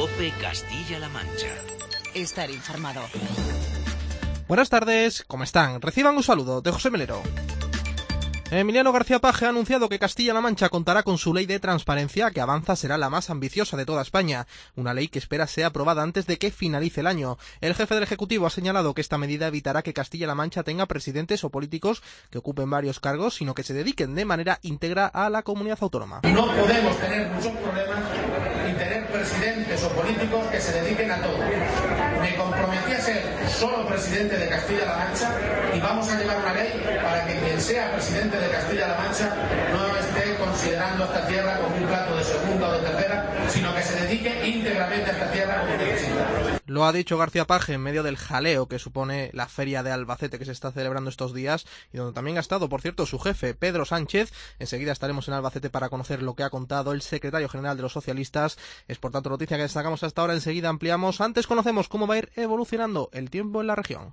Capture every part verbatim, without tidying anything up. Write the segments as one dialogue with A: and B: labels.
A: COPE Castilla-La Mancha.
B: Estar informado.
C: Buenas tardes, ¿cómo están? Reciban un saludo de José Melero. Emiliano García Paje ha anunciado que Castilla-La Mancha contará con su ley de transparencia, que avanza será la más ambiciosa de toda España, una ley que espera sea aprobada antes de que finalice el año. El jefe del Ejecutivo ha señalado que esta medida evitará que Castilla-La Mancha tenga presidentes o políticos que ocupen varios cargos, sino que se dediquen de manera íntegra a la comunidad autónoma.
D: No podemos tener muchos problemas y tener presidentes o políticos que se dediquen a todo. Me comprometí a ser solo presidente de Castilla-La Mancha y vamos a llevar una ley para que quien sea presidente de Castilla-La Mancha no esté considerando esta tierra como un plato de segunda o de tercera, sino que se dedique íntegramente a esta tierra como necesita.
C: Lo ha dicho García Paje en medio del jaleo que supone la feria de Albacete que se está celebrando estos días y donde también ha estado, por cierto, su jefe, Pedro Sánchez. Enseguida estaremos en Albacete para conocer lo que ha contado el secretario general de los socialistas. Es por tanto noticia que destacamos hasta ahora, enseguida ampliamos. Antes conocemos cómo va a ir evolucionando el tiempo en la región.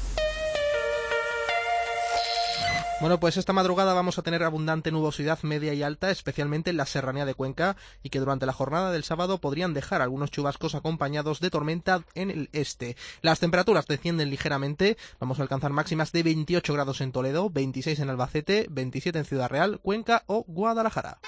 C: Bueno, pues esta madrugada vamos a tener abundante nubosidad media y alta, especialmente en la serranía de Cuenca, y que durante la jornada del sábado podrían dejar algunos chubascos acompañados de tormenta en el este. Las temperaturas descienden ligeramente, vamos a alcanzar máximas de veintiocho grados en Toledo, veintiséis en Albacete, veintisiete en Ciudad Real, Cuenca o Guadalajara.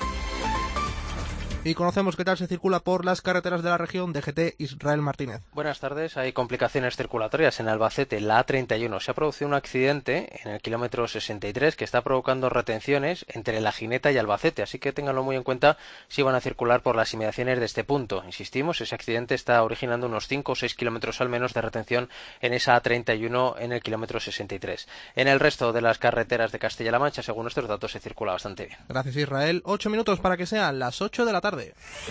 C: Y conocemos qué tal se circula por las carreteras de la región. D G T Israel Martínez.
E: Buenas tardes. Hay complicaciones circulatorias en Albacete, la A treinta y uno. Se ha producido un accidente en el kilómetro sesenta y tres que está provocando retenciones entre La Gineta y Albacete, así que ténganlo muy en cuenta si van a circular por las inmediaciones de este punto. Insistimos, ese accidente está originando unos cinco o seis kilómetros al menos de retención en esa A treinta y uno en el kilómetro sesenta y tres. En el resto de las carreteras de Castilla-La Mancha, según nuestros datos, se circula bastante bien.
C: Gracias, Israel. Ocho minutos para que sean las ocho de la tarde.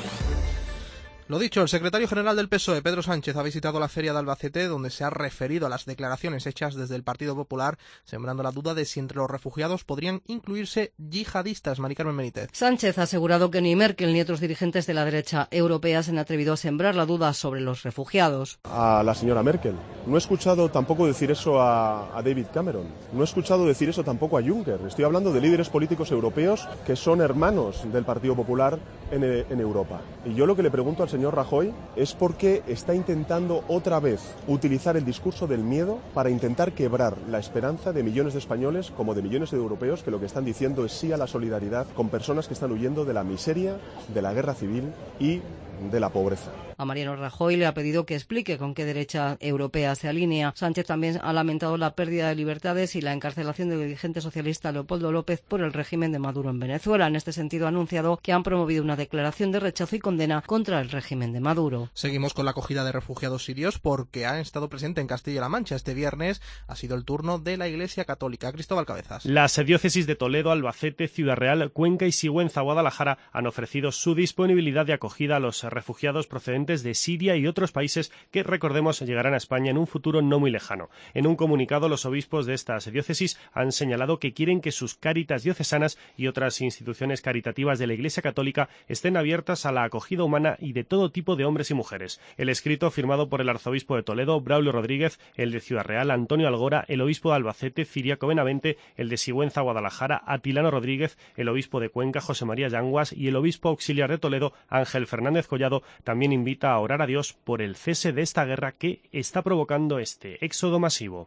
C: Lo dicho, el secretario general del P S O E, Pedro Sánchez, ha visitado la feria de Albacete, donde se ha referido a las declaraciones hechas desde el Partido Popular, sembrando la duda de si entre los refugiados podrían incluirse yihadistas. Mari Carmen Benítez.
F: Sánchez ha asegurado que ni Merkel ni otros dirigentes de la derecha europea se han atrevido a sembrar la duda sobre los refugiados.
G: A la señora Merkel. No he escuchado tampoco decir eso a, a David Cameron. No he escuchado decir eso tampoco a Juncker. Estoy hablando de líderes políticos europeos que son hermanos del Partido Popular en, en Europa. Y yo lo que le pregunto al señor Rajoy es por qué está intentando otra vez utilizar el discurso del miedo para intentar quebrar la esperanza de millones de españoles como de millones de europeos que lo que están diciendo es sí a la solidaridad con personas que están huyendo de la miseria, de la guerra civil y de la pobreza.
F: A Mariano Rajoy le ha pedido que explique con qué derecha europea se alinea. Sánchez también ha lamentado la pérdida de libertades y la encarcelación del dirigente socialista Leopoldo López por el régimen de Maduro en Venezuela. En este sentido ha anunciado que han promovido una declaración de rechazo y condena contra el régimen de Maduro.
C: Seguimos con la acogida de refugiados sirios porque han estado presentes en Castilla-La Mancha. Este viernes ha sido el turno de la Iglesia Católica. Cristóbal Cabezas.
H: Las diócesis de Toledo, Albacete, Ciudad Real, Cuenca y Sigüenza, Guadalajara han ofrecido su disponibilidad de acogida a los refugiados procedentes de Siria y otros países que, recordemos, llegarán a España en un futuro no muy lejano. En un comunicado, los obispos de estas diócesis han señalado que quieren que sus cáritas diocesanas y otras instituciones caritativas de la Iglesia Católica estén abiertas a la acogida humana y de todo tipo de hombres y mujeres. El escrito, firmado por el arzobispo de Toledo, Braulio Rodríguez, el de Ciudad Real, Antonio Algora, el obispo de Albacete, Ciriaco Benavente, el de Sigüenza, Guadalajara, Atilano Rodríguez, el obispo de Cuenca, José María Yanguas, y el obispo auxiliar de Toledo, Ángel Fernández Collado, también invita a orar a Dios por el cese de esta guerra que está provocando este éxodo masivo.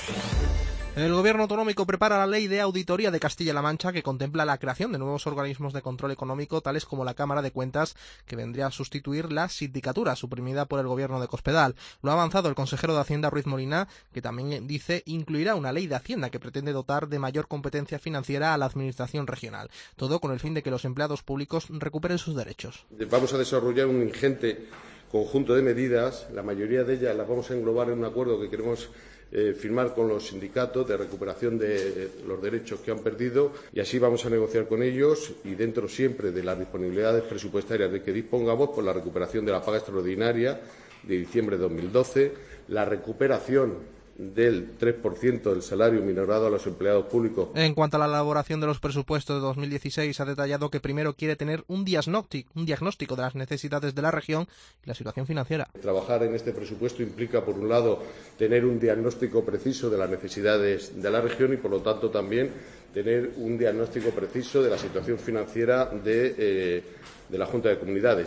C: El Gobierno autonómico prepara la Ley de Auditoría de Castilla-La Mancha, que contempla la creación de nuevos organismos de control económico, tales como la Cámara de Cuentas, que vendría a sustituir la sindicatura suprimida por el Gobierno de Cospedal. Lo ha avanzado el consejero de Hacienda, Ruiz Molina, que también dice incluirá una ley de Hacienda que pretende dotar de mayor competencia financiera a la Administración regional. Todo con el fin de que los empleados públicos recuperen sus derechos.
I: Vamos a desarrollar un ingente conjunto de medidas. La mayoría de ellas las vamos a englobar en un acuerdo que queremos Eh, firmar con los sindicatos de recuperación de los derechos que han perdido, y así vamos a negociar con ellos, y dentro siempre de las disponibilidades presupuestarias de que dispongamos, por la recuperación de la paga extraordinaria de diciembre de dos mil doce, la recuperación del tres por ciento del salario minorado a los empleados públicos.
C: En cuanto a la elaboración de los presupuestos de dos mil dieciséis, ha detallado que primero quiere tener un diagnóstico, un diagnóstico de las necesidades de la región y la situación financiera.
I: Trabajar en este presupuesto implica, por un lado, tener un diagnóstico preciso de las necesidades de la región y, por lo tanto, también tener un diagnóstico preciso de la situación financiera de, eh, de la Junta de Comunidades.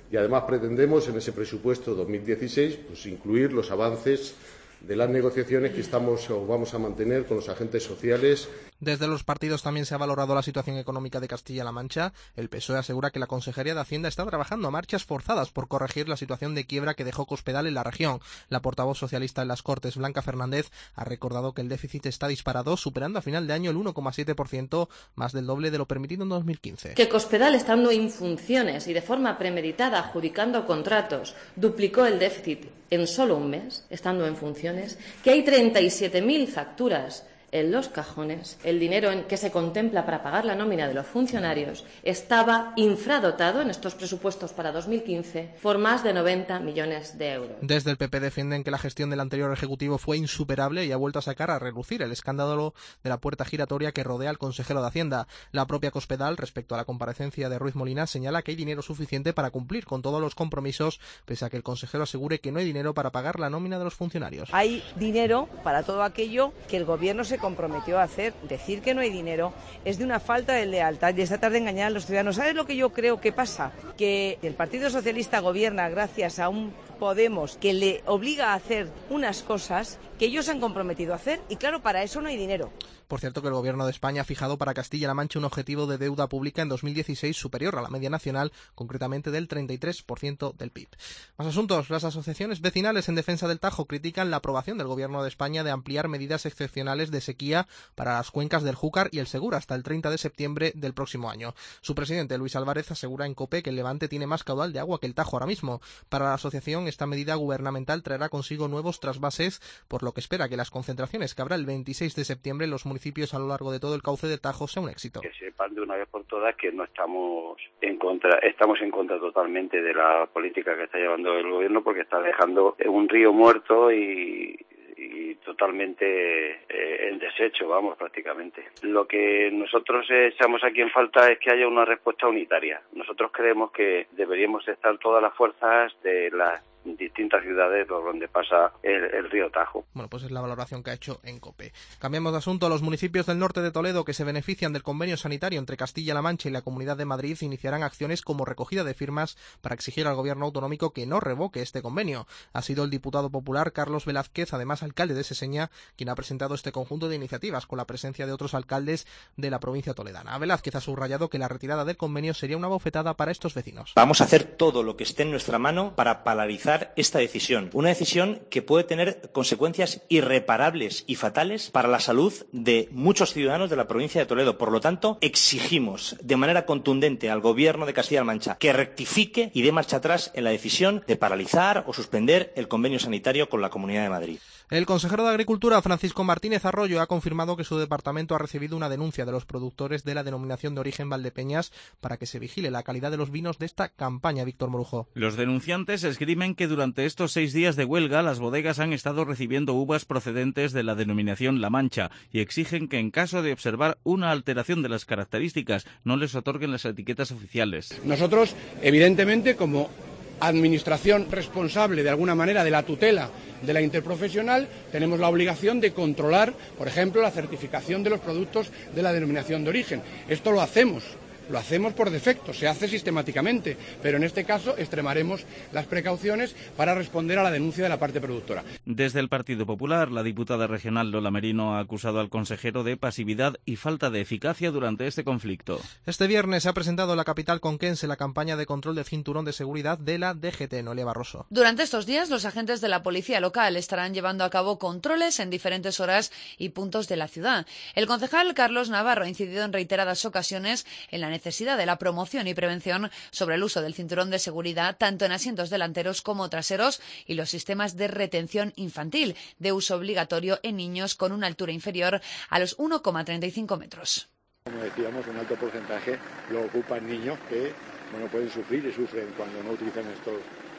I: Y además pretendemos en ese presupuesto dos mil dieciséis pues, incluir los avances de las negociaciones que estamos o vamos a mantener con los agentes sociales.
C: Desde los partidos también se ha valorado la situación económica de Castilla-La Mancha. El P S O E asegura que la Consejería de Hacienda está trabajando a marchas forzadas por corregir la situación de quiebra que dejó Cospedal en la región. La portavoz socialista en las Cortes, Blanca Fernández, ha recordado que el déficit está disparado, superando a final de año el uno coma siete por ciento, más del doble de lo permitido en dos mil quince.
J: Que Cospedal, estando en funciones y de forma premeditada adjudicando contratos, duplicó el déficit en solo un mes, estando en funciones, que hay treinta y siete mil facturas en los cajones, el dinero en que se contempla para pagar la nómina de los funcionarios estaba infradotado en estos presupuestos para dos mil quince por más de noventa millones de euros.
C: Desde el P P defienden que la gestión del anterior Ejecutivo fue insuperable y ha vuelto a sacar a relucir el escándalo de la puerta giratoria que rodea al consejero de Hacienda. La propia Cospedal, respecto a la comparecencia de Ruiz Molina, señala que hay dinero suficiente para cumplir con todos los compromisos, pese a que el consejero asegure que no hay dinero para pagar la nómina de los funcionarios.
K: Hay dinero para todo aquello que el Gobierno se comprometió a hacer. Decir que no hay dinero es de una falta de lealtad y es tratar de engañar a los ciudadanos. ¿Sabes lo que yo creo que pasa? Que el Partido Socialista gobierna gracias a un Podemos que le obliga a hacer unas cosas que ellos han comprometido a hacer y claro, para eso no hay dinero.
C: Por cierto, que el Gobierno de España ha fijado para Castilla-La Mancha un objetivo de deuda pública en dos mil dieciséis superior a la media nacional, concretamente del treinta y tres por ciento del P I B. Más asuntos. Las asociaciones vecinales en defensa del Tajo critican la aprobación del Gobierno de España de ampliar medidas excepcionales de sequía para las cuencas del Júcar y el Segura hasta el treinta de septiembre del próximo año. Su presidente, Luis Álvarez, asegura en COPE que el Levante tiene más caudal de agua que el Tajo ahora mismo. Para la asociación, esta medida gubernamental traerá consigo nuevos trasvases, por lo que espera que las concentraciones que habrá el veintiséis de septiembre en los municipios a lo largo de todo el cauce del Tajo sea un éxito.
L: Que sepan de una vez por todas que no estamos en contra, estamos en contra totalmente de la política que está llevando el gobierno, porque está dejando un río muerto y, y totalmente eh, en desecho, vamos, prácticamente. Lo que nosotros echamos aquí en falta es que haya una respuesta unitaria. Nosotros creemos que deberíamos estar todas las fuerzas de las distintas ciudades por donde pasa el, el río Tajo.
C: Bueno, pues es la valoración que ha hecho en COPE. Cambiamos de asunto. Los municipios del norte de Toledo que se benefician del convenio sanitario entre Castilla-La Mancha y la Comunidad de Madrid iniciarán acciones como recogida de firmas para exigir al gobierno autonómico que no revoque este convenio. Ha sido el diputado popular Carlos Velázquez, además alcalde de Seseña, quien ha presentado este conjunto de iniciativas con la presencia de otros alcaldes de la provincia toledana. Velázquez ha subrayado que la retirada del convenio sería una bofetada para estos vecinos.
M: Vamos a hacer todo lo que esté en nuestra mano para paralizar esta decisión, una decisión que puede tener consecuencias irreparables y fatales para la salud de muchos ciudadanos de la provincia de Toledo. Por lo tanto, exigimos de manera contundente al Gobierno de Castilla-La Mancha que rectifique y dé marcha atrás en la decisión de paralizar o suspender el convenio sanitario con la Comunidad de Madrid.
C: El consejero de Agricultura, Francisco Martínez Arroyo, ha confirmado que su departamento ha recibido una denuncia de los productores de la denominación de origen Valdepeñas para que se vigile la calidad de los vinos de esta campaña. Víctor Morujo.
N: Los denunciantes esgrimen que durante estos seis días de huelga las bodegas han estado recibiendo uvas procedentes de la denominación La Mancha y exigen que en caso de observar una alteración de las características no les otorguen las etiquetas oficiales.
O: Nosotros, evidentemente, como administración responsable de alguna manera de la tutela de la interprofesional, tenemos la obligación de controlar, por ejemplo, la certificación de los productos de la denominación de origen. Esto lo hacemos. Lo hacemos por defecto, se hace sistemáticamente, pero en este caso extremaremos las precauciones para responder a la denuncia de la parte productora.
N: Desde el Partido Popular, la diputada regional Lola Merino ha acusado al consejero de pasividad y falta de eficacia durante este conflicto.
C: Este viernes se ha presentado en la capital conquense la campaña de control de cinturón de seguridad de la D G T, Noelia Barroso.
P: Durante estos días, los agentes de la policía local estarán llevando a cabo controles en diferentes horas y puntos de la ciudad. El concejal Carlos Navarro ha incidido en reiteradas ocasiones en la necesidad de la promoción y prevención sobre el uso del cinturón de seguridad tanto en asientos delanteros como traseros y los sistemas de retención infantil de uso obligatorio en niños con una altura inferior a los uno coma treinta y cinco metros.
Q: Como decíamos, un alto porcentaje lo ocupan niños que bueno, pueden sufrir y sufren cuando no utilizan estos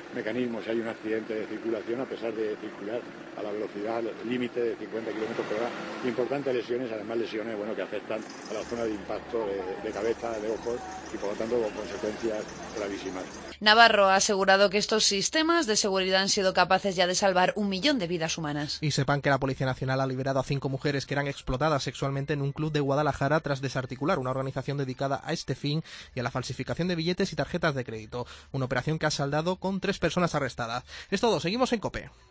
Q: mecanismo si hay un accidente de circulación, a pesar de circular a la velocidad límite de cincuenta kilómetros por hora. Importantes lesiones, además lesiones bueno, que afectan a la zona de impacto de, de cabeza, de ojos y por lo tanto con consecuencias gravísimas.
P: Navarro ha asegurado que estos sistemas de seguridad han sido capaces ya de salvar un millón de vidas humanas.
C: Y sepan que la Policía Nacional ha liberado a cinco mujeres que eran explotadas sexualmente en un club de Guadalajara tras desarticular una organización dedicada a este fin y a la falsificación de billetes y tarjetas de crédito. Una operación que ha saldado con tres personas arrestadas. Es todo, seguimos en COPE.